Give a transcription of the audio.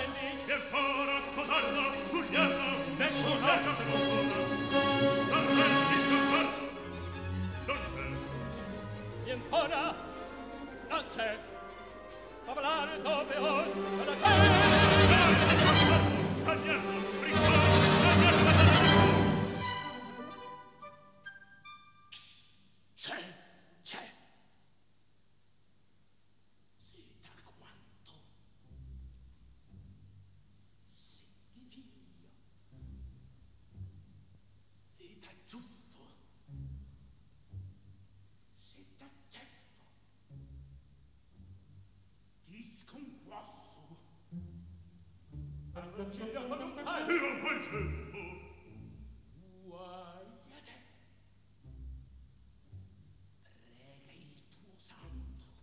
e ancora codardo sull'ierno nessun arco che non vuole l'arrendi scappar non c'è e ancora non c'è parlare dove ho alla cagnardo c'è sì da quanto si divio si da giuffo si da ceffo di scomposto arruggigliato d'un caio io quel ceffo